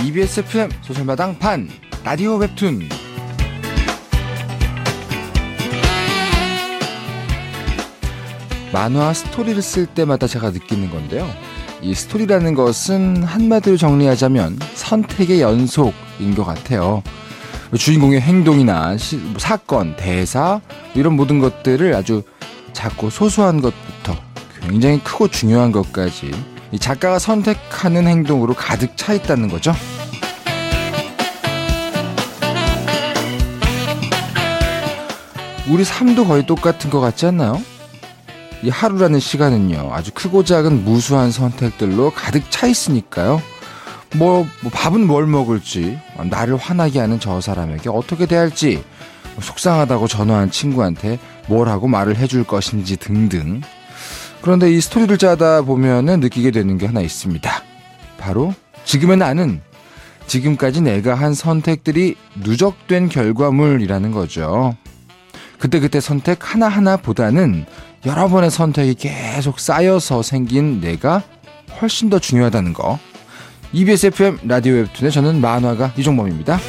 EBS FM 소설마당 반 라디오 웹툰. 만화 스토리를 쓸 때마다 제가 느끼는 건데요. 이 스토리라는 것은 한마디로 정리하자면 선택의 연속인 것 같아요. 주인공의 행동이나 사건, 대사 이런 모든 것들을 아주 작고 소소한 것부터 굉장히 크고 중요한 것까지 이 작가가 선택하는 행동으로 가득 차 있다는 거죠. 우리 삶도 거의 똑같은 것 같지 않나요? 이 하루라는 시간은요, 아주 크고 작은 무수한 선택들로 가득 차 있으니까요. 밥은 뭘 먹을지, 나를 화나게 하는 저 사람에게 어떻게 대할지, 속상하다고 전화한 친구한테 뭘 하고 말을 해줄 것인지 등등. 그런데 이 스토리를 짜다 보면은 느끼게 되는 게 하나 있습니다. 바로 지금의 나는 지금까지 내가 한 선택들이 누적된 결과물이라는 거죠. 그때그때 선택 하나하나보다는 여러 번의 선택이 계속 쌓여서 생긴 내가 훨씬 더 중요하다는 거. EBS FM 라디오 웹툰의 저는 만화가 이종범입니다.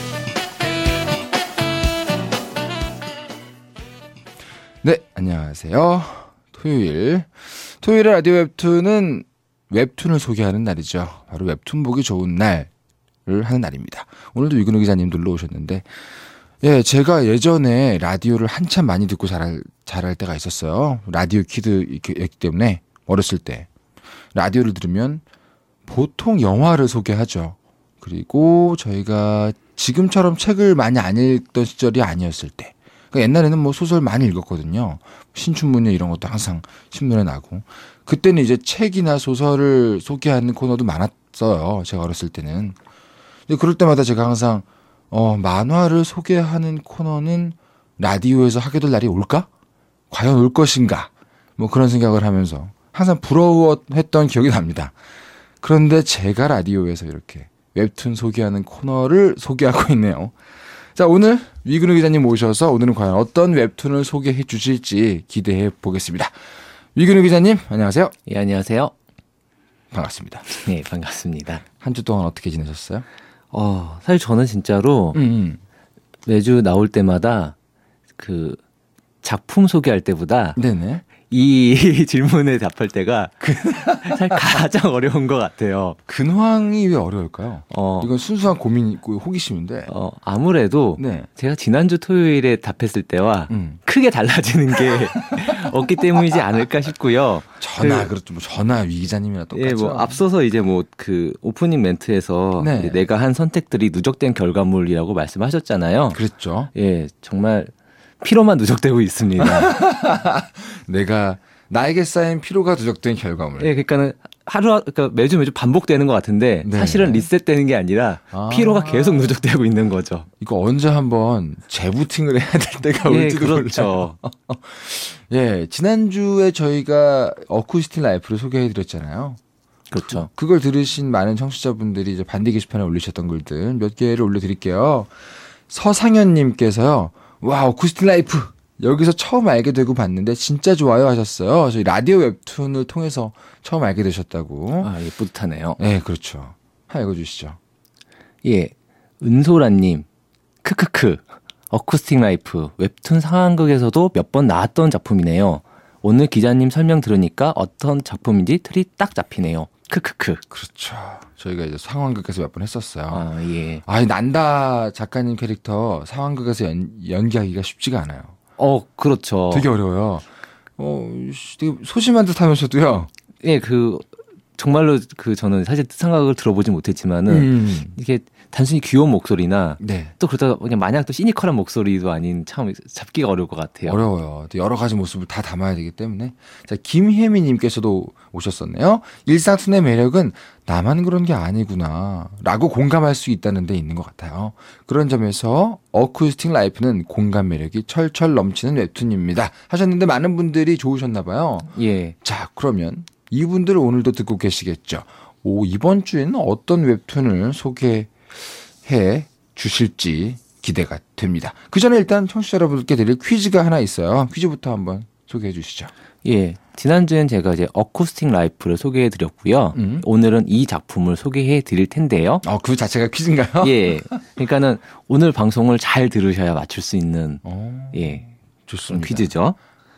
네, 안녕하세요. 토요일의 라디오 웹툰은 웹툰을 소개하는 날이죠. 바로 웹툰 보기 좋은 날을 하는 날입니다. 오늘도 유근우 기자님 놀러 오셨는데, 예, 제가 예전에 라디오를 한참 많이 듣고 자랄 때가 있었어요. 라디오 키드였기 때문에 어렸을 때 라디오를 들으면 보통 영화를 소개하죠. 그리고 저희가 지금처럼 책을 많이 안 읽던 시절이 아니었을 때, 그러니까 옛날에는 소설 많이 읽었거든요. 신춘문예 이런 것도 항상 신문에 나고, 그때는 이제 책이나 소설을 소개하는 코너도 많았어요. 제가 어렸을 때는. 근데 그럴 때마다 제가 항상 만화를 소개하는 코너는 라디오에서 하게 될 날이 올까? 과연 올 것인가? 그런 생각을 하면서 항상 부러워했던 기억이 납니다. 그런데 제가 라디오에서 이렇게 웹툰 소개하는 코너를 소개하고 있네요. 자, 오늘 위근우 기자님 모셔서 오늘은 과연 어떤 웹툰을 소개해 주실지 기대해 보겠습니다. 위근우 기자님, 안녕하세요. 예, 안녕하세요. 반갑습니다. 네, 반갑습니다. 한 주 동안 어떻게 지내셨어요? 사실 저는 진짜로 매주 나올 때마다 그 작품 소개할 때보다 네네. 이 질문에 답할 때가 사실 가장 어려운 것 같아요. 근황이 왜 어려울까요? 이건 순수한 고민이고 호기심인데. 아무래도 네. 제가 지난주 토요일에 답했을 때와 크게 달라지는 게 없기 때문이지 않을까 싶고요. 그렇죠. 전화 위 기자님이랑 똑같죠. 예, 앞서서 이제 그 오프닝 멘트에서 네. 이제 내가 한 선택들이 누적된 결과물이라고 말씀하셨잖아요. 그랬죠. 예, 정말 피로만 누적되고 있습니다. 나에게 쌓인 피로가 누적된 결과물. 예, 그러니까 매주 반복되는 것 같은데 네. 사실은 리셋되는 게 아니라 피로가 계속 누적되고 있는 거죠. 이거 언제 한번 재부팅을 해야 될 때가 올지도 그렇죠. 몰라요. 예, 지난주에 저희가 어쿠스틱 라이프를 소개해드렸잖아요. 그렇죠. 그걸 들으신 많은 청취자분들이 이제 반디 게시판에 올리셨던 글들 몇 개를 올려드릴게요. 서상현님께서요. 와, 어쿠스틱 라이프 여기서 처음 알게 되고 봤는데 진짜 좋아요 하셨어요. 저희 라디오 웹툰을 통해서 처음 알게 되셨다고. 예, 뿌듯하네요. 네, 그렇죠. 하나 읽어주시죠. 예, 은소라님, 크크크, 어쿠스틱 라이프 웹툰 상황극에서도 몇 번 나왔던 작품이네요. 오늘 기자님 설명 들으니까 어떤 작품인지 틀이 딱 잡히네요. 크크크. 그렇죠. 저희가 이제 상황극에서 몇 번 했었어요. 예. 난다 작가님 캐릭터 상황극에서 연기하기가 쉽지가 않아요. 그렇죠. 되게 어려워요. 되게 소심한 듯 하면서도요. 예, 정말로 저는 사실 상황극을 들어보지 못했지만은 이게 단순히 귀여운 목소리나 네. 또 그러다가 그냥 마냥 또 시니컬한 목소리도 아닌 참 잡기가 어려울 것 같아요. 어려워요. 또 여러 가지 모습을 다 담아야 되기 때문에. 자, 김혜미님께서도 오셨었네요. 일상툰의 매력은 나만 그런 게 아니구나 라고 공감할 수 있다는 데 있는 것 같아요. 그런 점에서 어쿠스틱 라이프는 공감 매력이 철철 넘치는 웹툰입니다 하셨는데 많은 분들이 좋으셨나 봐요. 예. 자, 그러면 이분들 오늘도 듣고 계시겠죠. 이번 주에는 어떤 웹툰을 소개해 주실지 기대가 됩니다. 그 전에 일단 청취자 여러분들께 드릴 퀴즈가 하나 있어요. 퀴즈부터 한번 소개해 주시죠. 예. 지난주엔 제가 이제 어쿠스틱 라이프를 소개해 드렸고요. 오늘은 이 작품을 소개해 드릴 텐데요. 그 자체가 퀴즈인가요? 예. 그러니까는 오늘 방송을 잘 들으셔야 맞출 수 있는 예. 좋습니다. 퀴즈죠.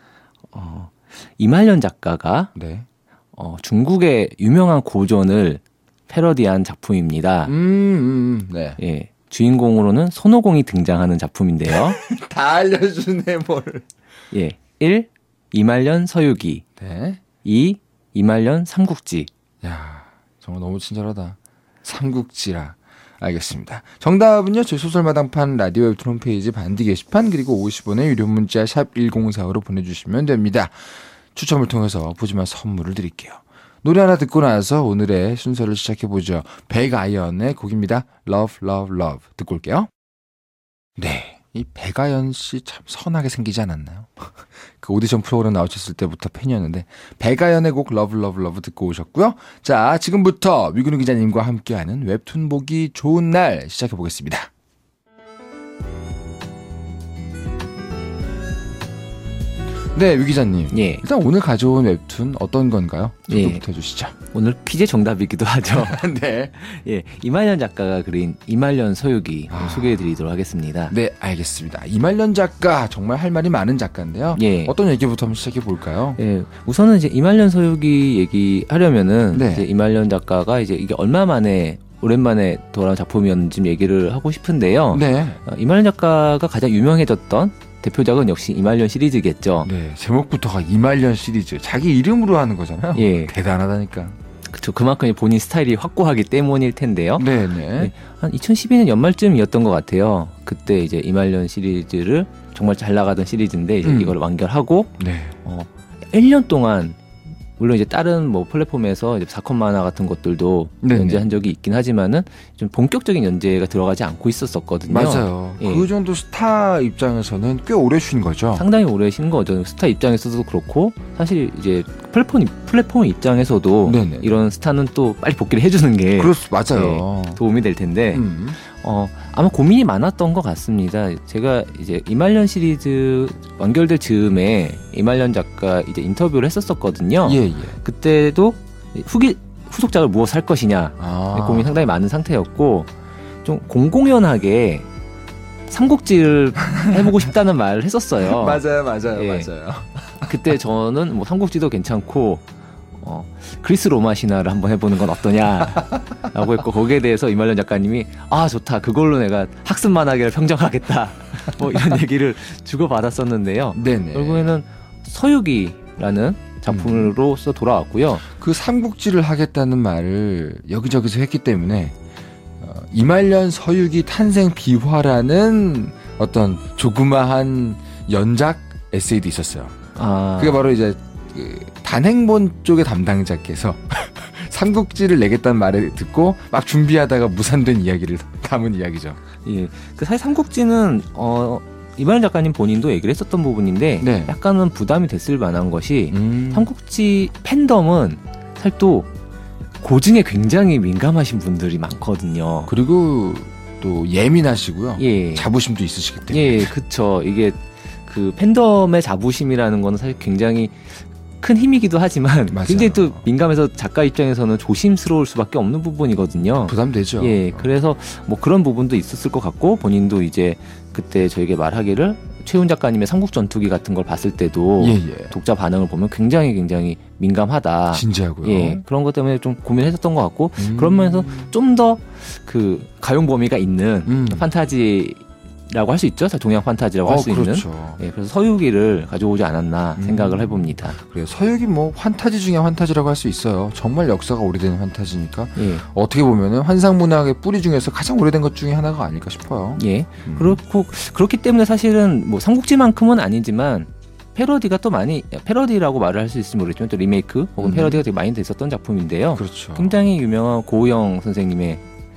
이말년 작가가 네. 중국의 유명한 고전을 패러디한 작품입니다. 네. 예. 주인공으로는 손오공이 등장하는 작품인데요. 다 알려주네 뭘. 예. 1. 이말년 서유기. 네. 2. 이말년 삼국지. 야, 정말 너무 친절하다. 삼국지라. 알겠습니다. 정답은요. 저희 소설마당판 라디오 웹툰 홈페이지 반디 게시판 그리고 50원의 유료 문자 샵 1045로 보내주시면 됩니다. 추첨을 통해서 푸짐한 선물을 드릴게요. 노래 하나 듣고 나서 오늘의 순서를 시작해보죠. 백아연의 곡입니다. Love, Love, Love 듣고 올게요. 네, 이 백아연 씨 참 선하게 생기지 않았나요? 그 오디션 프로그램 나오셨을 때부터 팬이었는데 백아연의 곡 Love, Love, Love 듣고 오셨고요. 자, 지금부터 위근우 기자님과 함께하는 웹툰 보기 좋은 날 시작해보겠습니다. 네, 위 기자님. 예. 일단 오늘 가져온 웹툰 어떤 건가요? 예. 소개부터 해주시죠. 오늘 퀴즈 정답이기도 하죠. 네. 예. 이말년 작가가 그린 이말년 서유기 소개해 드리도록 하겠습니다. 네, 알겠습니다. 이말년 작가 정말 할 말이 많은 작가인데요. 예. 어떤 얘기부터 한번 시작해 볼까요? 예. 우선은 이제 이말년 서유기 얘기하려면은 네. 이제 이말년 작가가 이제 이게 얼마 만에 오랜만에 돌아온 작품이었는지 좀 얘기를 하고 싶은데요. 네. 이말년 작가가 가장 유명해졌던 대표작은 역시 이말년 시리즈겠죠. 네, 제목부터가 이말년 시리즈. 자기 이름으로 하는 거잖아요. 예. 대단하다니까. 그쵸. 그만큼 본인 스타일이 확고하기 때문일 텐데요. 네네. 네, 한 2012년 연말쯤이었던 것 같아요. 그때 이제 이말년 시리즈를 정말 잘 나가던 시리즈인데 이제 이걸 완결하고 네. 1년 동안 물론 이제 다른 뭐 플랫폼에서 이제 사건 만화 같은 것들도 네네. 연재한 적이 있긴 하지만은 좀 본격적인 연재가 들어가지 않고 있었었거든요. 맞아요. 예. 그 정도 스타 입장에서는 꽤 오래 쉰 거죠. 상당히 오래 쉬는 거죠. 스타 입장에서도 그렇고 사실 이제 플랫폼 입장에서도 네네. 이런 스타는 또 빨리 복귀를 해주는 게 맞아요. 도움이 될 텐데 아마 고민이 많았던 것 같습니다. 제가 이제 이말년 시리즈 완결될 즈음에 이말년 작가 이제 인터뷰를 했었었거든요. 예. 그때도 후속작을 무엇을 할 것이냐 고민이 상당히 많은 상태였고 좀 공공연하게 삼국지를 해보고 싶다는 말을 했었어요. 맞아요. 예. 맞아요. 그때 저는 뭐 삼국지도 괜찮고 그리스 로마 신화를 한번 해보는 건 어떠냐라고 했고 거기에 대해서 이말년 작가님이 좋다 그걸로 내가 학습 만화계를 평정하겠다 뭐 이런 얘기를 주고받았었는데요. 네네. 결국에는 서유기라는 작품으로서 돌아왔고요. 그 삼국지를 하겠다는 말을 여기저기서 했기 때문에 이말년 서유기 탄생 비화라는 어떤 조그마한 연작 에세이도 있었어요. 그게 바로 이제 단행본 쪽의 담당자께서 삼국지를 내겠다는 말을 듣고 막 준비하다가 무산된 이야기를 담은 이야기죠. 예, 그 사실 삼국지는 이말년 작가님 본인도 얘기를 했었던 부분인데 네. 약간은 부담이 됐을 만한 것이 삼국지 팬덤은 사실 또 고증에 굉장히 민감하신 분들이 많거든요. 그리고 또 예민하시고요. 예. 자부심도 있으시기 때문에. 예, 그쵸. 이게 그 팬덤의 자부심이라는 거는 사실 굉장히 큰 힘이기도 하지만 맞아요. 굉장히 또 민감해서 작가 입장에서는 조심스러울 수밖에 없는 부분이거든요. 부담되죠. 예, 그래서 뭐 그런 부분도 있었을 것 같고 본인도 이제 그때 저에게 말하기를 최훈 작가님의 삼국전투기 같은 걸 봤을 때도 독자 반응을 보면 굉장히 민감하다. 진지하고요. 예, 그런 것 때문에 좀 고민했었던 것 같고 그런 면에서 좀 더 그 가용 범위가 있는 판타지라고 할 수 있죠. 동양 판타지라고 할 수 그렇죠. 있는. 예, 그래서 서유기를 가져오지 않았나 생각을 해봅니다. 그래요. 서유기 뭐 환타지 중에 환타지라고 할 수 있어요. 정말 역사가 오래된 환타지니까 예. 어떻게 보면은 환상문학의 뿌리 중에서 가장 오래된 것 중에 하나가 아닐까 싶어요. 예. 그렇기 때문에 사실은 뭐 삼국지만큼은 아니지만 패러디가 또 많이 패러디라고 말을 할 수 있을지 모르겠지만 또 리메이크 혹은 패러디가 되게 많이 됐었던 작품인데요. 그렇죠. 굉장히 유명한 고우영 선생님의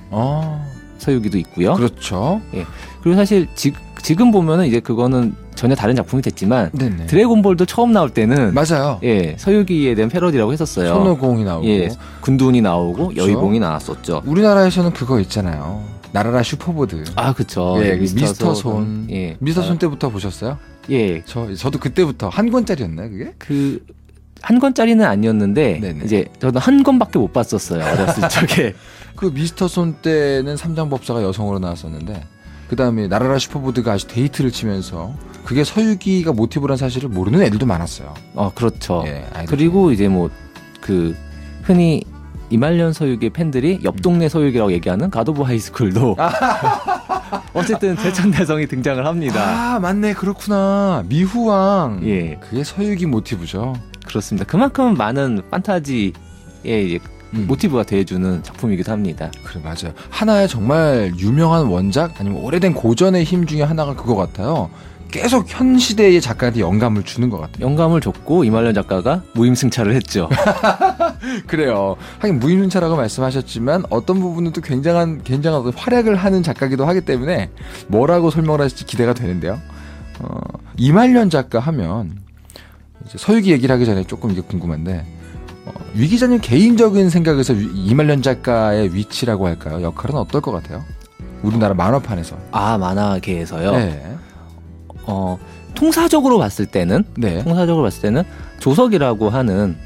서유기도 있고요. 그렇죠. 예. 그리고 사실 지금 보면은 이제 그거는 전혀 다른 작품이 됐지만 네네. 드래곤볼도 처음 나올 때는 맞아요. 예, 서유기에 대한 패러디라고 했었어요. 손오공이 나오고 예, 군두운이 나오고 그렇죠. 여의봉이 나왔었죠. 우리나라에서는 그거 있잖아요. 나라라 슈퍼보드. 그쵸. 예, 예, 미스터 손. 예. 미스터 손 때부터 보셨어요? 예. 저도 그때부터 한 권짜리였나요, 그게? 그 한 권짜리는 아니었는데 네네. 이제 저도 한 권밖에 못 봤었어요. 어렸을 적에. 그 미스터 손 때는 삼장법사가 여성으로 나왔었는데 그 다음에 나라라 슈퍼보드가 아주 데이트를 치면서 그게 서유기가 모티브란 사실을 모르는 애들도 많았어요. 그렇죠. 예, 그리고 이제 뭐 그 흔히 이말년 서유기의 팬들이 옆 동네 서유기라고 얘기하는 갓 오브 하이스쿨도 어쨌든 제천대성이 등장을 합니다. 아, 맞네. 그렇구나. 미후왕. 예. 그게 서유기 모티브죠. 그렇습니다. 그만큼 많은 판타지의 이제 모티브가 돼주는 작품이기도 합니다. 그래, 맞아요. 하나의 정말 유명한 원작 아니면 오래된 고전의 힘 중에 하나가 그거 같아요. 계속 현 시대의 작가한테 영감을 주는 것 같아요. 영감을 줬고 이말년 작가가 무임승차를 했죠. 그래요. 하긴 무임승차라고 말씀하셨지만 어떤 부분은 또 굉장한 활약을 하는 작가기도 하기 때문에 뭐라고 설명을 하실지 기대가 되는데요. 이말년 작가 하면 이제 서유기 얘기를 하기 전에 조금 이게 궁금한데 위 기자님 개인적인 생각에서 이말년 작가의 위치라고 할까요? 역할은 어떨 것 같아요? 우리나라 만화판에서. 아, 만화계에서요? 네. 통사적으로 봤을 때는 네. 조석이라고 하는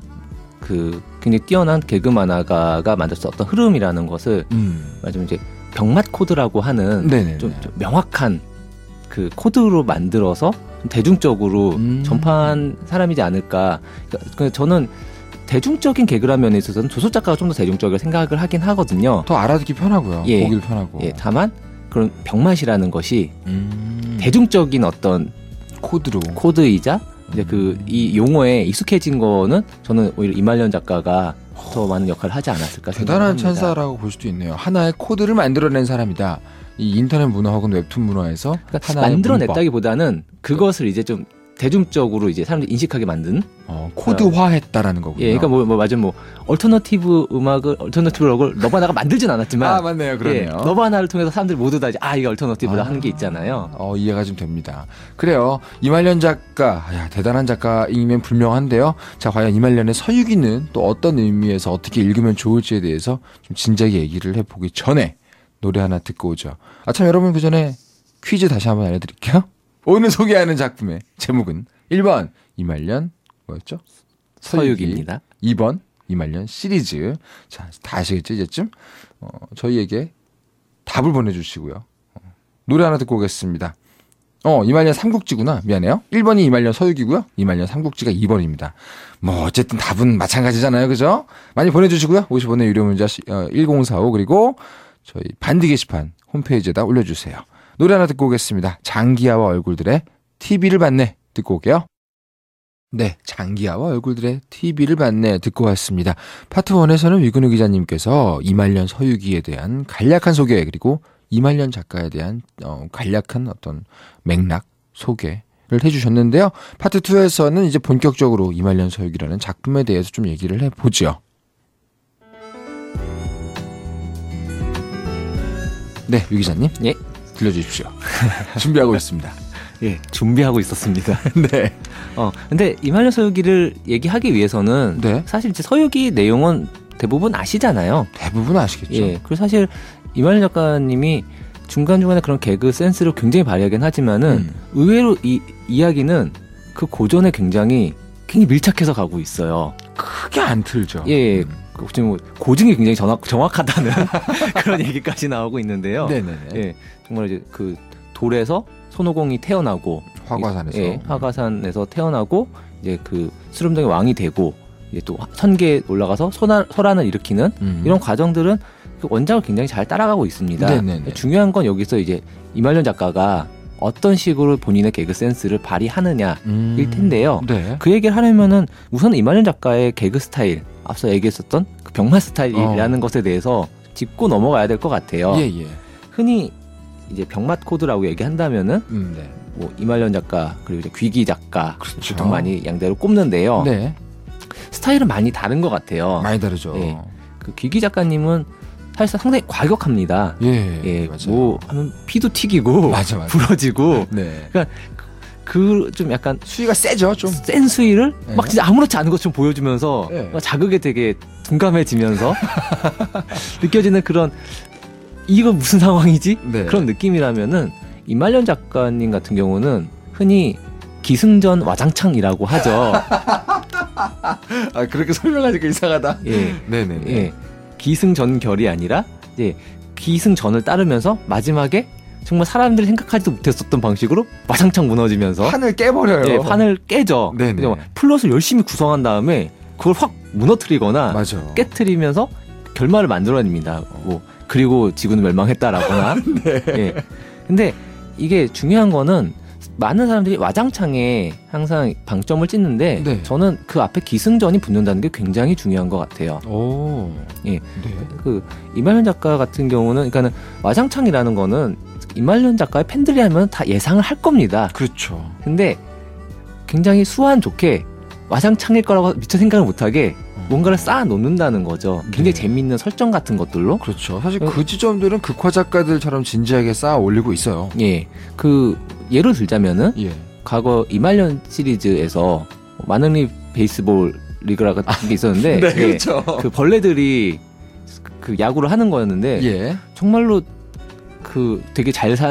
그 굉장히 뛰어난 개그 만화가가 만들었던 어떤 흐름이라는 것을 말하자면 이제 병맛 코드라고 하는 좀 명확한 그 코드로 만들어서 좀 대중적으로 전파한 사람이지 않을까. 그러니까 저는 대중적인 개그라는 면에 있어서는 조석 작가가 좀 더 대중적이라고 생각을 하긴 하거든요. 더 알아듣기 편하고요. 예. 보기도 편하고. 예, 다만 그런 병맛이라는 것이 대중적인 어떤 코드이자 이제 이 용어에 익숙해진 거는 저는 오히려 이말년 작가가 더 많은 역할을 하지 않았을까 대단한 생각합니다. 찬사라고 볼 수도 있네요. 하나의 코드를 만들어낸 사람이다. 이 인터넷 문화 혹은 웹툰 문화에서 그러니까 만들어냈다기보다는 그것을 이제 좀 대중적으로 이제 사람들이 인식하게 만든 코드화했다라는 거군요. 예, 그러니까 맞아요. 얼터너티브 럭을 너바나가 만들진 않았지만 아, 맞네요. 그러네요. 예, 너바나를 통해서 사람들이 모두 다 이제 이게 얼터너티브다 하는 게 있잖아요. 이해가 좀 됩니다. 그래요. 이말년 작가, 대단한 작가이면 불명한데요. 자, 과연 이말년의 서유기는 또 어떤 의미에서 어떻게 읽으면 좋을지에 대해서 좀 진작에 얘기를 해보기 전에 노래 하나 듣고 오죠. 참 여러분 그 전에 퀴즈 다시 한번 알려드릴게요. 오늘 소개하는 작품의 제목은 1번 이말년 뭐였죠? 서유기입니다. 2번 이말년 시리즈. 자, 다 아시겠죠 이제쯤? 저희에게 답을 보내주시고요. 노래 하나 듣고 오겠습니다. 이말년 삼국지구나. 미안해요. 1번이 이말년 서유기고요. 이말년 삼국지가 2번입니다. 뭐 어쨌든 답은 마찬가지잖아요. 그죠? 많이 보내주시고요. 50원의 유료 문자 1045 그리고 저희 반디 게시판 홈페이지에다 올려주세요. 노래 하나 듣고 오겠습니다. 장기하와 얼굴들의 TV를 봤네 듣고 올게요. 네, 장기하와 얼굴들의 TV를 봤네 듣고 왔습니다. 파트 1에서는 위근우 기자님께서 이말년 서유기에 대한 간략한 소개 그리고 이말년 작가에 대한 간략한 어떤 맥락 소개를 해주셨는데요. 파트 2에서는 이제 본격적으로 이말년 서유기라는 작품에 대해서 좀 얘기를 해보죠. 네, 위 기자님. 예. 들려주십시오. 준비하고 있습니다. 예, 준비하고 있었습니다. 네. 근데 이말년 서유기를 얘기하기 위해서는 네. 사실 이제 서유기 내용은 대부분 아시잖아요. 대부분 아시겠죠. 예. 그리고 사실 이말년 작가님이 중간중간에 그런 개그 센스를 굉장히 발휘하긴 하지만은 의외로 이 이야기는 그 고전에 굉장히 밀착해서 가고 있어요. 크게 안 틀죠. 예. 지금 고증이 굉장히 정확하다는 그런 얘기까지 나오고 있는데요. 네네네. 예. 정말 이제 그 돌에서 손오공이 태어나고 화과산에서 예, 화과산에서 태어나고 이제 그 수름동의 왕이 되고 이제 또 선계에 올라가서 소란을 일으키는 이런 과정들은 그 원작을 굉장히 잘 따라가고 있습니다. 네네네. 중요한 건 여기서 이제 이말년 작가가 어떤 식으로 본인의 개그 센스를 발휘하느냐일 텐데요. 네. 그 얘기를 하려면은 우선 이말년 작가의 개그 스타일, 앞서 얘기했었던 그 병맛 스타일이라는 것에 대해서 짚고 넘어가야 될 것 같아요. 예. 흔히 이제 병맛 코드라고 얘기한다면은 네. 뭐 이말년 작가 그리고 이제 귀기 작가 그렇죠. 보통 많이 양대로 꼽는데요. 네. 스타일은 많이 다른 것 같아요. 많이 다르죠. 예. 그 귀기 작가님은 사실상 상당히 과격합니다. 예. 맞아요. 뭐 하면 피도 튀기고 맞아. 부러지고. 네. 그러니까 그 좀 약간 수위가 세죠, 좀. 센 수위를 네. 막 진짜 아무렇지 않은 것처럼 보여주면서 네. 막 자극에 되게 둔감해지면서 느껴지는 그런 이거 무슨 상황이지? 네. 그런 느낌이라면은 이말년 작가님 같은 경우는 흔히 기승전 와장창이라고 하죠. 아, 그렇게 설명하니까 이상하다. 예. 네네. 예. 기승전결이 아니라 이제 기승전을 따르면서 마지막에 정말 사람들이 생각하지도 못했었던 방식으로 와장창 무너지면서 판을 깨버려요. 예, 판을 깨죠. 네네. 플롯을 열심히 구성한 다음에 그걸 확 무너뜨리거나 맞아. 깨트리면서 결말을 만들어냅니다. 뭐 그리고 지구는 멸망했다라거나. 네. 예. 근데 이게 중요한 거는 많은 사람들이 와장창에 항상 방점을 찍는데 네. 저는 그 앞에 기승전이 붙는다는 게 굉장히 중요한 것 같아요. 오. 예. 네. 그 이말년 작가 같은 경우는 그러니까는 와장창이라는 거는 이말년 작가의 팬들이 하면 다 예상을 할 겁니다. 그렇죠. 근데 굉장히 수완 좋게 와장창일 거라고 미처 생각을 못하게 뭔가를 쌓아 놓는다는 거죠. 굉장히 네. 재미있는 설정 같은 것들로. 그렇죠. 사실 그 지점들은 극화 작가들처럼 진지하게 쌓아 올리고 있어요. 예. 그 예를 들자면은 예. 과거 이말년 시리즈에서 마능리 베이스볼 리그라 같은 게 있었는데 네, 예, 그렇죠. 그 벌레들이 그 야구를 하는 거였는데 예. 정말로 그 되게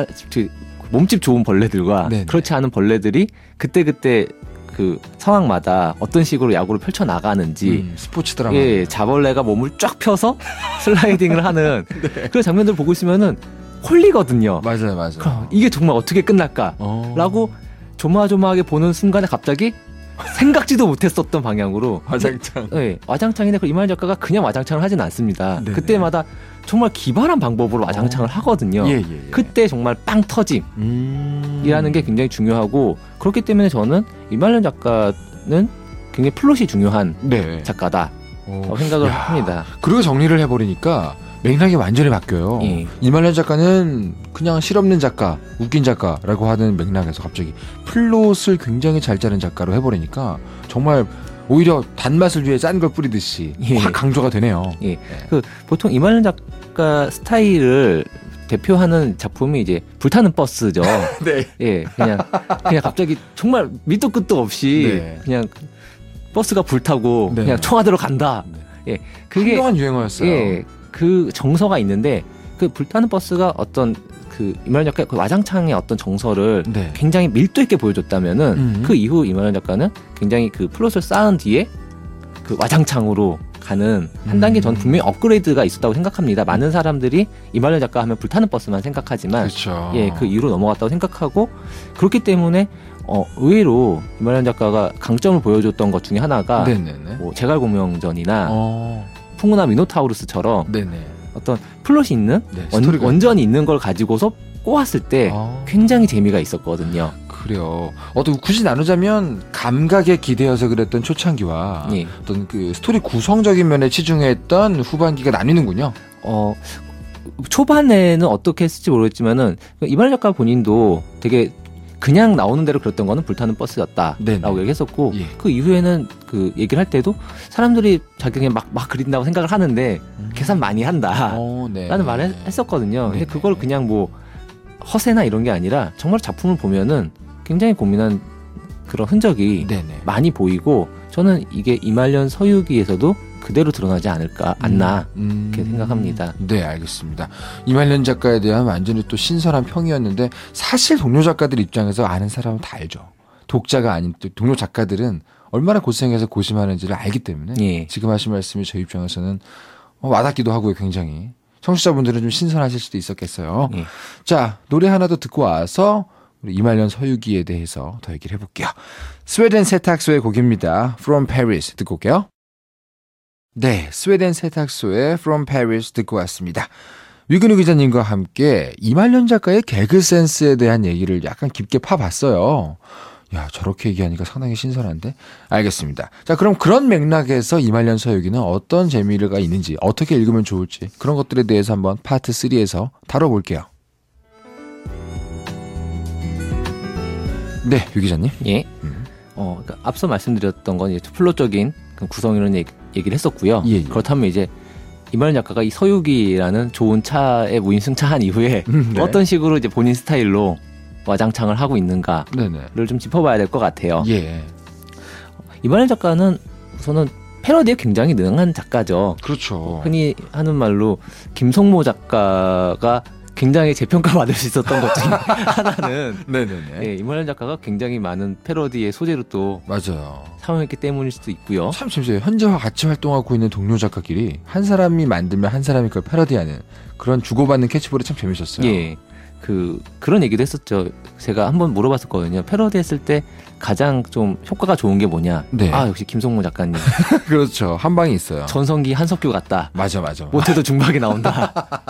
몸집 좋은 벌레들과 네네. 그렇지 않은 벌레들이 그때그때 그 상황마다 어떤 식으로 야구를 펼쳐 나가는지 스포츠 드라마. 예, 자벌레가 몸을 쫙 펴서 슬라이딩을 하는 네. 그런 장면들을 보고 있으면은 홀리거든요. 맞아요, 맞아요. 그럼 이게 정말 어떻게 끝날까라고 조마조마하게 보는 순간에 갑자기 생각지도 못했었던 방향으로 화장창. 예, 와장창인데 그 이말년 작가가 그냥 와장창을 하진 않습니다. 네네. 그때마다 정말 기발한 방법으로 와장창을 하거든요. 예, 예, 예. 그때 정말 빵 터짐이라는 게 굉장히 중요하고 그렇기 때문에 저는 이말년 작가는 굉장히 플롯이 중요한 네. 작가다라고 생각을 야, 합니다. 그리고 정리를 해버리니까 맥락이 완전히 바뀌어요. 예. 이말년 작가는 그냥 실없는 작가, 웃긴 작가라고 하는 맥락에서 갑자기 플롯을 굉장히 잘 짜는 작가로 해버리니까 정말 오히려 단맛을 위해 짠 걸 뿌리듯이 예. 확 강조가 되네요. 예. 그 보통 이말년 작가 스타일을 대표하는 작품이 이제 불타는 버스죠. 네. 예, 그냥 갑자기 정말 밑도 끝도 없이 네. 그냥 버스가 불타고 네. 그냥 청와대로 간다. 예, 그게 한동안 유행어였어요. 예, 그 정서가 있는데 그 불타는 버스가 어떤 그 이말년 작가 그 와장창의 어떤 정서를 네. 굉장히 밀도 있게 보여줬다면은 그 이후 이말년 작가는 굉장히 그 플롯을 쌓은 뒤에 그 와장창으로 가는 한 단계 전 분명히 업그레이드가 있었다고 생각합니다. 많은 사람들이 이말년 작가 하면 불타는 버스만 생각하지만 그렇죠. 예, 그 이후로 넘어갔다고 생각하고 그렇기 때문에 의외로 이말년 작가가 강점을 보여줬던 것 중에 하나가 네네네. 뭐 제갈공명전이나 풍우나 미노타우루스처럼 네네. 어떤 플롯이 있는 네, 스토리가 원전이 있는 걸 가지고서 꼬았을 때 굉장히 재미가 있었거든요. 그래요. 굳이 나누자면 감각에 기대어서 그랬던 초창기와 예. 어떤 그 스토리 구성적인 면에 치중했던 후반기가 나뉘는군요. 초반에는 어떻게 했을지 모르겠지만은 이말년 작가 본인도 되게 그냥 나오는 대로 그랬던 거는 불타는 버스였다라고 네네. 얘기했었고 예. 그 이후에는 그 얘기를 할 때도 사람들이 자기가 막 그린다고 생각을 하는데 계산 많이 한다 네. 라는 말을 했었거든요. 근데 네네. 그걸 그냥 뭐 허세나 이런 게 아니라 정말 작품을 보면은 굉장히 고민한 그런 흔적이 네네. 많이 보이고 저는 이게 이말년 서유기에서도 그대로 드러나지 않나 이렇게 생각합니다. 네, 알겠습니다. 이말년 작가에 대한 완전히 또 신선한 평이었는데 사실 동료 작가들 입장에서 아는 사람은 다 알죠. 독자가 아닌 또 동료 작가들은 얼마나 고생해서 고심하는지를 알기 때문에 예. 지금 하신 말씀이 저희 입장에서는 와닿기도 하고요. 굉장히. 청취자분들은 좀 신선하실 수도 있었겠어요. 예. 자, 노래 하나 더 듣고 와서 우리 이말년 서유기에 대해서 더 얘기를 해볼게요. 스웨덴 세탁소의 곡입니다. From Paris 듣고 올게요. 네, 스웨덴 세탁소의 From Paris 듣고 왔습니다. 위근우 기자님과 함께 이말년 작가의 개그 센스에 대한 얘기를 약간 깊게 파봤어요. 야, 저렇게 얘기하니까 상당히 신선한데? 알겠습니다. 자, 그럼 그런 맥락에서 이말년 서유기는 어떤 재미가 있는지, 어떻게 읽으면 좋을지 그런 것들에 대해서 한번 파트 3에서 다뤄볼게요. 네, 유 기자님. 예. 그러니까 앞서 말씀드렸던 건 이제 플롯적인 구성이라는 얘기를 했었고요. 예. 그렇다면 이제 이말년 작가가 이 서유기라는 좋은 차에 무인승차한 이후에 네. 어떤 식으로 이제 본인 스타일로 와장창을 하고 있는가를 네네. 좀 짚어봐야 될 것 같아요. 예. 이말년 작가는 우선은 패러디에 굉장히 능한 작가죠. 그렇죠. 흔히 하는 말로 김성모 작가가 굉장히 재평가받을 수 있었던 것 중에 하나는 네네네. 예, 이말년 작가가 굉장히 많은 패러디의 소재로 또 맞아요. 사용했기 때문일 수도 있고요. 참 재밌어요. 현재와 같이 활동하고 있는 동료 작가끼리 한 사람이 만들면 한 사람이 그걸 패러디하는 그런 주고받는 캐치볼이 참 재밌었어요. 예. 그런 얘기도 했었죠. 제가 한번 물어봤었거든요. 패러디 했을 때 가장 좀 효과가 좋은 게 뭐냐. 네. 아, 역시 김성모 작가님. 그렇죠. 한 방이 있어요. 전성기 한석규 같다. 맞아. 못해도 중박이 나온다.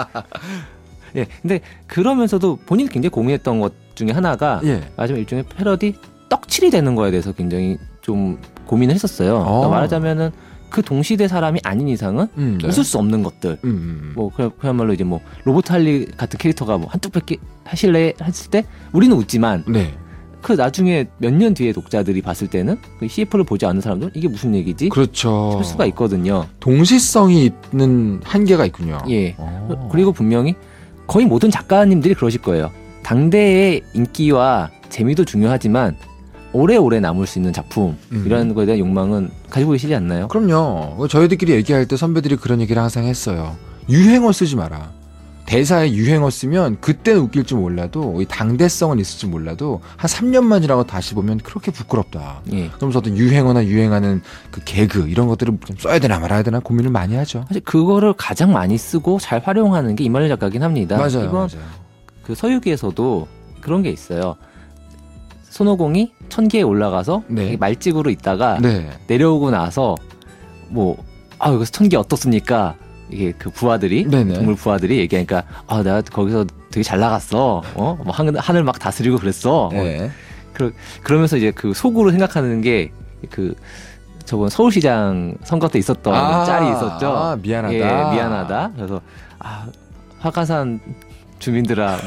예. 근데 그러면서도 본인이 굉장히 고민했던 것 중에 하나가 예. 마지막 일종의 패러디 떡칠이 되는 거에 대해서 굉장히 좀 고민을 했었어요. 그러니까 말하자면은 그 동시대 사람이 아닌 이상은 네. 웃을 수 없는 것들. 뭐 그야말로 이제 뭐 로버트 할리 같은 캐릭터가 뭐 한뚝밖에 하실래 했을 때 우리는 웃지만 네. 그 나중에 몇 년 뒤에 독자들이 봤을 때는 그 CF를 보지 않는 사람들은 이게 무슨 얘기지? 그렇죠. 할 수가 있거든요. 동시성이 있는 한계가 있군요. 예. 그리고 분명히 거의 모든 작가님들이 그러실 거예요. 당대의 인기와 재미도 중요하지만 오래오래 남을 수 있는 작품이라는 거에 대한 욕망은 가지고 계시지 않나요? 그럼요. 저희들끼리 얘기할 때 선배들이 그런 얘기를 항상 했어요. 유행어 쓰지 마라. 대사에 유행어 쓰면 그때는 웃길지 몰라도 이 당대성은 있을지 몰라도 한 3년만이라고 다시 보면 그렇게 부끄럽다. 예. 그러면서 어떤 유행어나 유행하는 그 개그 이런 것들을 좀 써야 되나 말아야 되나 고민을 많이 하죠. 사실 그거를 가장 많이 쓰고 잘 활용하는 게 이말년 작가긴 합니다. 맞아요. 이건 그 서유기에서도 그런 게 있어요. 손오공이 천계에 올라가서 네. 말찍으로 있다가 네. 내려오고 나서 여기서 천계 어떻습니까? 이게 그 부하들이 네네. 동물 부하들이 얘기하니까 내가 거기서 되게 잘 나갔어. 뭐 하늘 막 다스리고 그랬어. 네. 그러면서 이제 그 속으로 생각하는 게 그 저번 서울시장 선거 때 있었던 짤이 있었죠. 미안하다. 예, 미안하다. 그래서 화가산 주민들아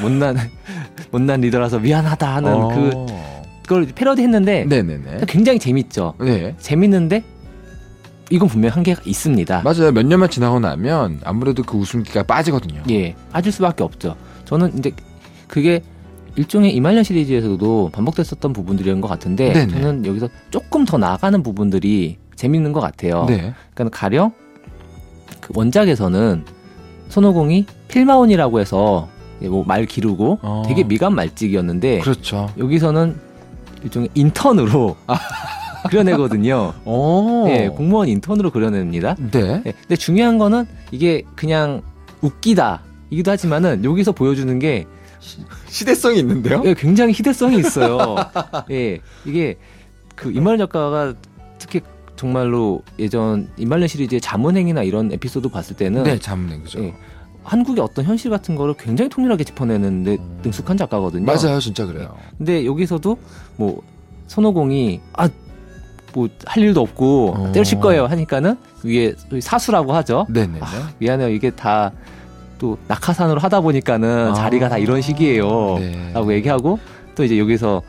못난 리더라서 미안하다 하는 그걸 패러디했는데 네네네. 굉장히 재밌죠. 네. 재밌는데 이건 분명 한계가 있습니다. 맞아요. 몇 년만 지나고 나면 아무래도 그 웃음기가 빠지거든요. 예, 빠질 수밖에 없죠. 저는 이제 그게 일종의 이말년 시리즈에서도 반복됐었던 부분들이었던 것 같은데 네네. 저는 여기서 조금 더 나아가는 부분들이 재밌는 것 같아요. 네. 그러니까 가령 그 원작에서는 손오공이 필마온이라고 해서 뭐 말 기르고 되게 미간 말찍이었는데 그렇죠. 여기서는 일종의 인턴으로 그려내거든요. 예, 공무원 인턴으로 그려냅니다. 네. 예, 근데 중요한 거는 이게 그냥 웃기다이기도 하지만은 여기서 보여주는 게 시대성이 있는데요? 예, 굉장히 희대성이 있어요. 예, 이게 그 이말년 작가가 특히 정말로 예전 이말년 시리즈의 자문행이나 이런 에피소드 봤을 때는 네, 자문행 그죠. 예, 한국의 어떤 현실 같은 거를 굉장히 통렬하게 짚어내는데 능숙한 작가거든요. 맞아요, 진짜 그래요. 근데 여기서도 뭐 손오공이 뭐 할 일도 없고 때려칠 거예요 하니까는 위에 사수라고 하죠. 네네네. 미안해요. 이게 다 또 낙하산으로 하다 보니까는 자리가 다 이런 식이에요. 네. 라고 얘기하고 또 이제 여기서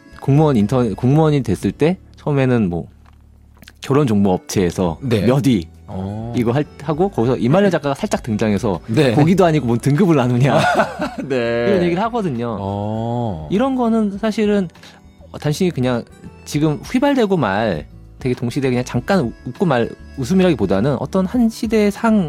공무원이 됐을 때 처음에는 뭐 결혼 정보 업체에서 네. 몇위 이거 하고 거기서 이말년 작가가 살짝 등장해서 고기도 아니고 뭔 등급을 나누냐 네. 이런 얘기를 하거든요. 이런 거는 사실은 단순히 그냥 지금 휘발되고 말 되게 동시대에 그냥 잠깐 웃고 말 웃음이라기보다는 어떤 한 시대의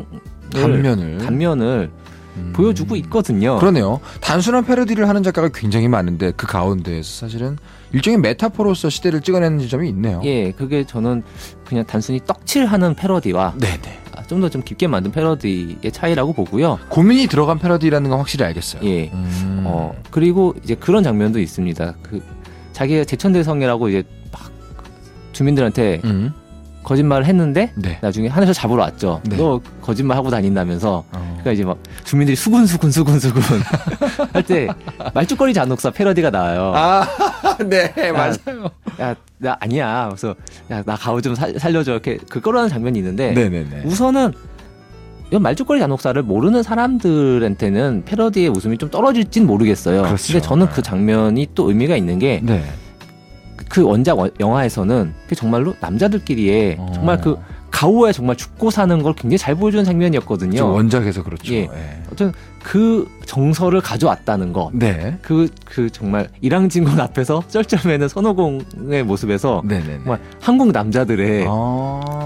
단면을 보여주고 있거든요. 그러네요. 단순한 패러디를 하는 작가가 굉장히 많은데 그 가운데에서 사실은 일종의 메타포로서 시대를 찍어내는 지점이 있네요. 예, 그게 저는 그냥 단순히 떡칠하는 패러디와 좀 더 좀 깊게 만든 패러디의 차이라고 보고요. 고민이 들어간 패러디라는 건 확실히 알겠어요. 예. 그리고 이제 그런 장면도 있습니다. 그 자기가 제천대성이라고 이제 막 주민들한테 거짓말을 했는데 나중에 하늘에서 잡으러 왔죠. 너 거짓말 하고 다닌다면서. 그러니까 이제 막 주민들이 수군 할 때 말죽거리 잔혹사 패러디가 나와요. 네, 맞아요. 야, 나 아니야. 그래서 야, 나 가오 좀 살려줘. 이렇게 그거라는 장면이 있는데 우선은 이런 말죽거리 잔혹사를 모르는 사람들한테는 패러디의 웃음이 좀 떨어질진 모르겠어요. 그렇죠. 근데 저는 그 장면이 또 의미가 있는 게 그 원작 영화에서는 정말로 남자들끼리의 정말 그 가오에 정말 죽고 사는 걸 굉장히 잘 보여주는 장면이었거든요. 원작에서 그렇죠. 예. 어쨌든 그 정서를 가져왔다는 것. 그 정말 일항진군 앞에서 쩔쩔매는 손오공의 모습에서 정말 한국 남자들의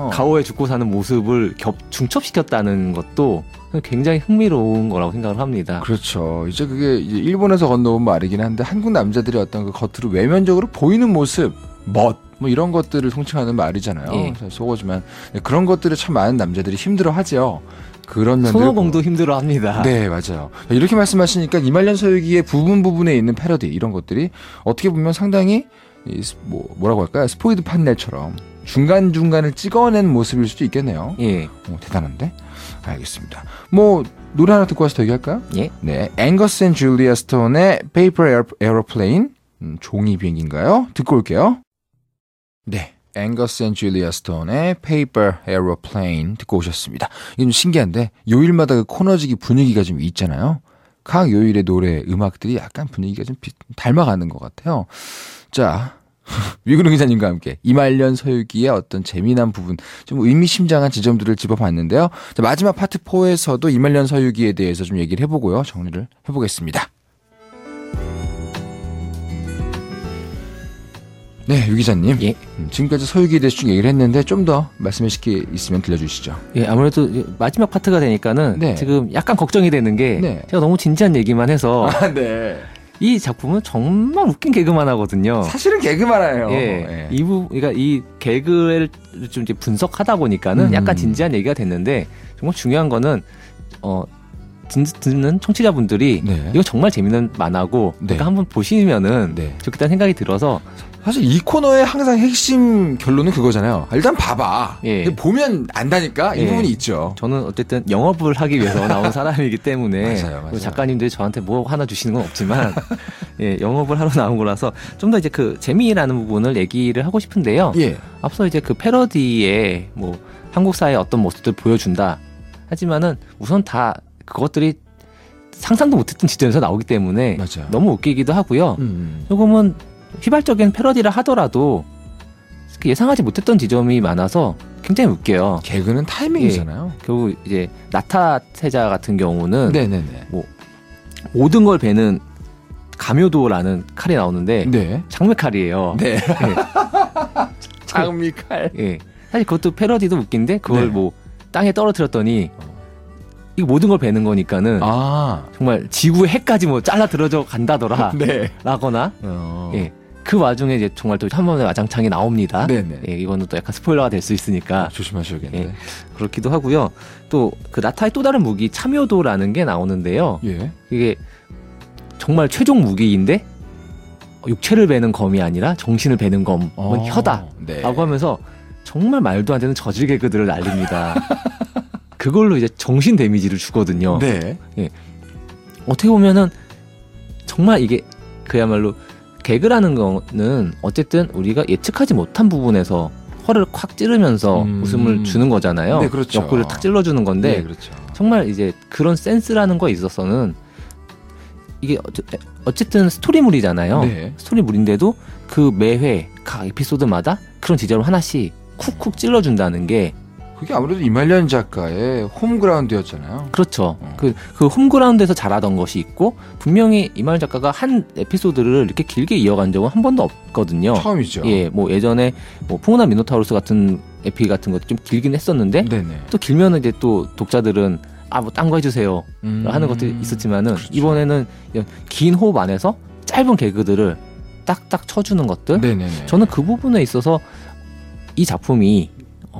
가오에 죽고 사는 모습을 중첩시켰다는 것도 굉장히 흥미로운 거라고 생각을 합니다. 그렇죠. 이제 그게 이제 일본에서 건너온 말이긴 한데 한국 남자들이 어떤 그 겉으로 외면적으로 보이는 모습, 멋, 뭐 이런 것들을 통칭하는 말이잖아요. 예. 속어지만 그런 것들을 참 많은 남자들이 힘들어하죠. 그런 면들 손오공도 힘들어합니다. 네, 맞아요. 이렇게 말씀하시니까 이말년 서유기의 부분에 있는 패러디 이런 것들이 어떻게 보면 상당히 뭐라고 할까요? 스포이드 판넬처럼 중간중간을 찍어낸 모습일 수도 있겠네요. 예. 대단한데? 알겠습니다. 뭐 노래 하나 듣고 와서 더 얘기할까요? 예. 네, 앵거스 앤 줄리아 스톤의 Paper Aeroplane, 종이 비행기인가요? 듣고 올게요. 네, 앵거스 앤 줄리아 스톤의 Paper Aeroplane 듣고 오셨습니다. 이게 좀 신기한데 요일마다 그 코너지기 분위기가 좀 있잖아요. 각 요일의 노래, 음악들이 약간 분위기가 좀 닮아가는 것 같아요. 자, 위근우 기자님과 함께 이말년 서유기의 어떤 재미난 부분, 좀 의미심장한 지점들을 짚어봤는데요. 자, 마지막 파트 4에서도 이말년 서유기에 대해서 좀 얘기를 해보고요. 정리를 해보겠습니다. 네, 유 기자님. 예. 지금까지 서유기에 대해서 쭉 얘기를 했는데 좀 더 말씀하실 게 있으면 들려주시죠. 예, 아무래도 마지막 파트가 되니까는 네. 지금 약간 걱정이 되는 게 네. 제가 너무 진지한 얘기만 해서 네. 이 작품은 정말 웃긴 개그만 하거든요. 사실은 개그만해요. 예. 그러니까 이 개그를 좀 이제 분석하다 보니까는 약간 진지한 얘기가 됐는데 정말 중요한 거는 듣는 청취자분들이 네. 이거 정말 재밌는 만화고 네. 그러니까 한번 보시면은 네. 좋겠다는 생각이 들어서 사실 이 코너의 항상 핵심 결론은 그거잖아요. 일단 봐봐. 예. 보면 안다니까 이 예. 부분이 있죠. 저는 어쨌든 영업을 하기 위해서 나온 사람이기 때문에 맞아요. 작가님들이 저한테 뭐 하나 주시는 건 없지만 예, 영업을 하러 나온 거라서 좀 더 이제 그 재미라는 부분을 얘기를 하고 싶은데요. 예. 앞서 이제 그 패러디에 뭐 한국 사회의 어떤 모습들을 보여준다. 하지만은 우선 다 그것들이 상상도 못했던 지점에서 나오기 때문에 맞아요. 너무 웃기기도 하고요. 조금은 휘발적인 패러디를 하더라도 예상하지 못했던 지점이 많아서 굉장히 웃겨요. 개그는 타이밍이잖아요. 결국 이제 나타세자 같은 경우는 네네네. 뭐 모든 걸 베는 가묘도라는 칼이 나오는데 네. 장미칼이에요. 네. 예. 장미칼. 예. 사실 그것도 패러디도 웃긴데 그걸 네. 뭐 땅에 떨어뜨렸더니 이거 모든 걸 베는 거니까는 정말 지구의 해까지 뭐 잘라 들어져 간다더라. 네. 라거나 예. 그 와중에 이제 정말 또 한 번에 와장창이 나옵니다. 네네. 예, 이거는 또 약간 스포일러가 될 수 있으니까 조심하셔야겠는데. 예, 그렇기도 하고요. 또 그 나타의 또 다른 무기 참요도라는 게 나오는데요. 예. 이게 정말 최종 무기인데 육체를 베는 검이 아니라 정신을 베는 검은 혀다라고 네. 하면서 정말 말도 안 되는 저질 개그들을 날립니다. 그걸로 이제 정신 데미지를 주거든요. 네. 예. 어떻게 보면은 정말 이게 그야말로 개그라는 거는 어쨌든 우리가 예측하지 못한 부분에서 혀를 콱 찌르면서 웃음을 주는 거잖아요. 네, 그렇죠. 옆구리를 탁 찔러주는 건데 네, 그렇죠. 정말 이제 그런 센스라는 거에 있어서는 이게 어쨌든 스토리물이잖아요. 네. 스토리물인데도 그 매회 각 에피소드마다 그런 지점을 하나씩 쿡쿡 찔러준다는 게 그게 아무래도 이말년 작가의 홈그라운드였잖아요. 그렇죠. 그 홈그라운드에서 잘하던 것이 있고 분명히 이말년 작가가 한 에피소드를 이렇게 길게 이어간 적은 한 번도 없거든요. 처음이죠. 예, 뭐 예전에 뭐 풍운한 미노타우루스 같은 에피 같은 것도 좀 길긴 했었는데 네네. 또 길면은 이제 또 독자들은 뭐 딴 거 해주세요 하는 것들이 있었지만은 그렇죠. 이번에는 긴 호흡 안에서 짧은 개그들을 딱딱 쳐주는 것들. 네네네. 저는 그 부분에 있어서 이 작품이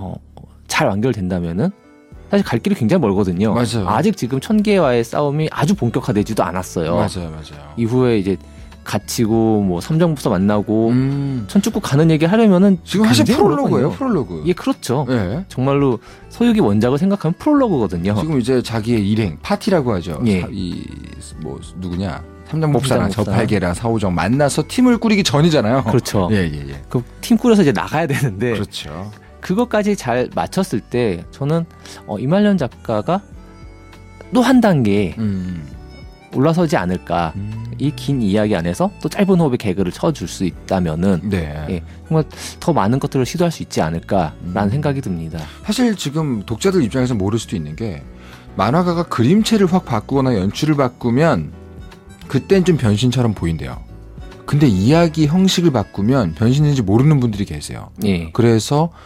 잘 완결된다면은 사실 갈 길이 굉장히 멀거든요. 맞아요. 아직 지금 천계와의 싸움이 아주 본격화되지도 않았어요. 맞아요. 이후에 이제 갇히고 뭐 삼정부서 만나고 천축구 가는 얘기 하려면은 지금 사실 굉장히 프롤로그예요. 어렵거든요. 프롤로그. 예, 그렇죠. 네. 정말로 서유기 원작을 생각하면 프롤로그거든요. 지금 이제 자기의 일행 파티라고 하죠. 예. 뭐 누구냐? 삼정법사랑 삼정법사. 저팔계랑 사오정 만나서 팀을 꾸리기 전이잖아요. 그렇죠. 예. 그 팀 꾸려서 이제 나가야 되는데 그렇죠. 그것까지 잘 맞췄을 때 저는 이말년 작가가 또 한 단계 올라서지 않을까. 이 긴 이야기 안에서 또 짧은 호흡의 개그를 쳐줄 수 있다면은 네. 예, 정말 더 많은 것들을 시도할 수 있지 않을까라는 생각이 듭니다. 사실 지금 독자들 입장에서 모를 수도 있는 게 만화가가 그림체를 확 바꾸거나 연출을 바꾸면 그땐 좀 변신처럼 보인대요. 근데 이야기 형식을 바꾸면 변신인지 모르는 분들이 계세요. 예. 그래서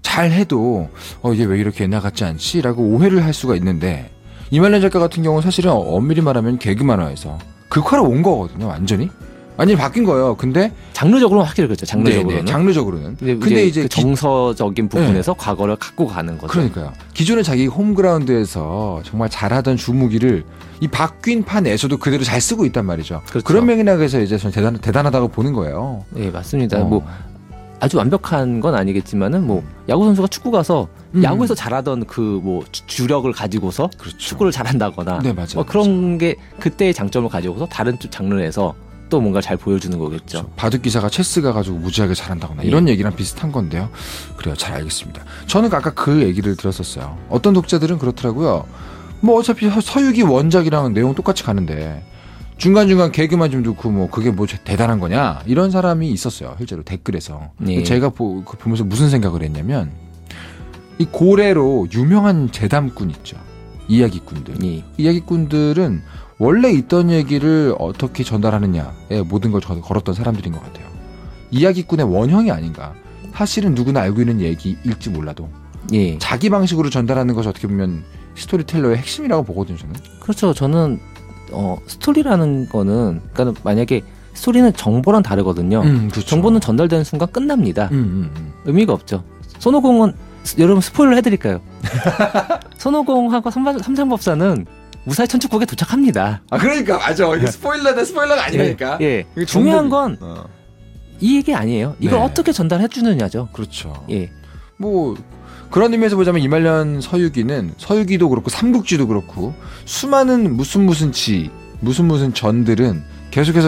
잘해도 얘 왜 이렇게 옛날 같지 않지? 라고 오해를 할 수가 있는데 이말년 작가 같은 경우는 사실은 엄밀히 말하면 개그 만화에서 극화로 온 거거든요. 완전히 바뀐 거예요. 근데 장르적으로는 확실히 그렇죠. 장르적으로는. 네네, 장르적으로는. 근데 이제 그 정서적인 부분에서 네. 과거를 갖고 가는 거죠. 그러니까요. 기존에 자기 홈그라운드에서 정말 잘하던 주무기를 이 바뀐 판에서도 그대로 잘 쓰고 있단 말이죠. 그렇죠. 그런 맥락에서 이제 저는 대단하다고 보는 거예요. 네, 맞습니다. 뭐 아주 완벽한 건 아니겠지만은 뭐 야구 선수가 축구 가서 야구에서 잘하던 그 뭐 주력을 가지고서 그렇죠. 축구를 잘한다거나 네, 맞아요. 그런 게 그때의 장점을 가지고서 다른 장르에서 또 뭔가 잘 보여주는 거겠죠. 그렇죠. 바둑 기사가 체스 가가지고 무지하게 잘한다거나 이런 얘기랑 비슷한 건데요. 그래요, 잘 알겠습니다. 저는 아까 그 얘기를 들었었어요. 어떤 독자들은 그렇더라고요. 뭐 어차피 서유기 원작이랑 내용 똑같이 가는데 중간중간 개그만 좀 넣고 뭐 그게 뭐 대단한 거냐 이런 사람이 있었어요. 실제로 댓글에서. 제가 보면서 무슨 생각을 했냐면 이 고래로 유명한 재담꾼 있죠. 이야기꾼들. 이야기꾼들은 원래 있던 얘기를 어떻게 전달하느냐에 모든 걸 걸었던 사람들인 것 같아요. 이야기꾼의 원형이 아닌가. 사실은 누구나 알고 있는 얘기일지 몰라도 자기 방식으로 전달하는 것이 어떻게 보면 스토리텔러의 핵심이라고 보거든요. 저는. 그렇죠. 저는 스토리라는 거는 그러니까 만약에 스토리는 정보랑 다르거든요. 그렇죠. 정보는 전달되는 순간 끝납니다. 의미가 없죠. 손오공은 여러분 스포일러 해드릴까요? 손오공하고 삼상법사는 무사히 천축국에 도착합니다. 그러니까 맞아. 이게 스포일러가 아니라니까. 중요한 건 이 얘기 아니에요. 이걸 어떻게 전달해 주느냐죠. 그렇죠. 뭐 그런 의미에서 보자면 이말년 서유기도 그렇고 삼국지도 그렇고 수많은 무슨 전들은 계속해서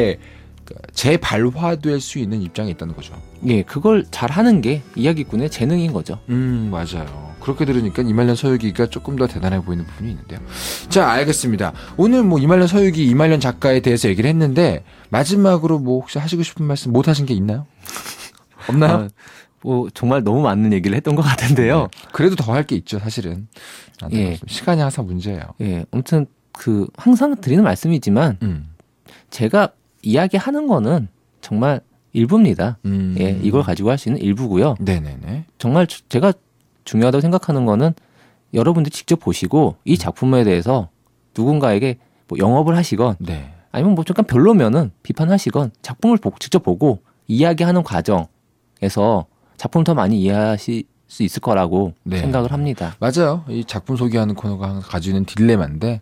재발화될 수 있는 입장에 있다는 거죠. 그걸 잘하는 게 이야기꾼의 재능인 거죠. 맞아요. 그렇게 들으니까 이말년 서유기가 조금 더 대단해 보이는 부분이 있는데요. 자, 알겠습니다. 오늘 뭐 이말년 서유기, 이말년 작가에 대해서 얘기를 했는데 마지막으로 뭐 혹시 하시고 싶은 말씀 못 하신 게 있나요? 없나요? 뭐 정말 너무 많은 얘기를 했던 것 같은데요. 그래도 더 할 게 있죠, 사실은. 시간이 항상 문제예요. 아무튼 항상 드리는 말씀이지만 제가 이야기하는 거는 정말 일부입니다. 이걸 가지고 할 수 있는 일부고요. 네네네. 정말 제가 중요하다고 생각하는 거는 여러분들이 직접 보시고 이 작품에 대해서 누군가에게 뭐 영업을 하시건 아니면 뭐 잠깐 별로면은 비판하시건 작품을 직접 보고 이야기하는 과정에서 작품을 더 많이 이해하실 수 있을 거라고 생각을 합니다. 맞아요. 이 작품 소개하는 코너가 가지고 있는 딜레마인데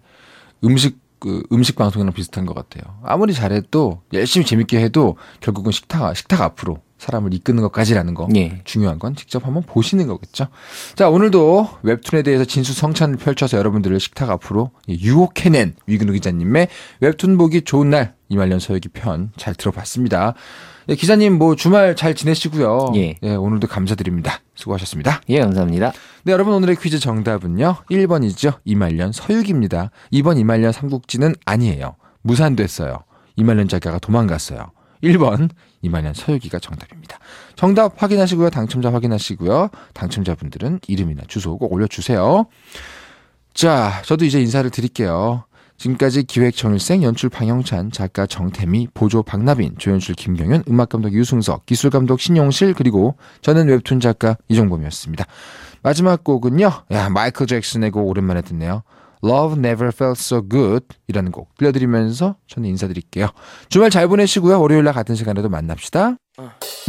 음식 방송이랑 비슷한 것 같아요. 아무리 잘해도 열심히 재밌게 해도 결국은 식탁 앞으로 사람을 이끄는 것까지라는 거 중요한 건 직접 한번 보시는 거겠죠. 자, 오늘도 웹툰에 대해서 진수성찬을 펼쳐서 여러분들을 식탁 앞으로 유혹해낸 위근우 기자님의 웹툰 보기 좋은 날 이말년 서유기 편 잘 들어봤습니다. 기자님 뭐 주말 잘 지내시고요. 오늘도 감사드립니다. 수고하셨습니다. 감사합니다. 네, 여러분 오늘의 퀴즈 정답은요. 1번이죠. 이말년 서유기입니다. 2번 이말년 삼국지는 아니에요. 무산됐어요. 이말년 작가가 도망갔어요. 1번 이말년 서유기가 정답입니다. 정답 확인하시고요. 당첨자 확인하시고요. 당첨자분들은 이름이나 주소 꼭 올려주세요. 자, 저도 이제 인사를 드릴게요. 지금까지 기획 정일생, 연출 방영찬, 작가 정태미, 보조 박나빈, 조연출 김경윤, 음악감독 유승석, 기술감독 신용실, 그리고 저는 웹툰 작가 이종범이었습니다. 마지막 곡은요. 마이클 잭슨의 곡 오랜만에 듣네요. Love Never Felt So Good 이라는 곡 들려드리면서 저는 인사드릴게요. 주말 잘 보내시고요. 월요일날 같은 시간에도 만납시다.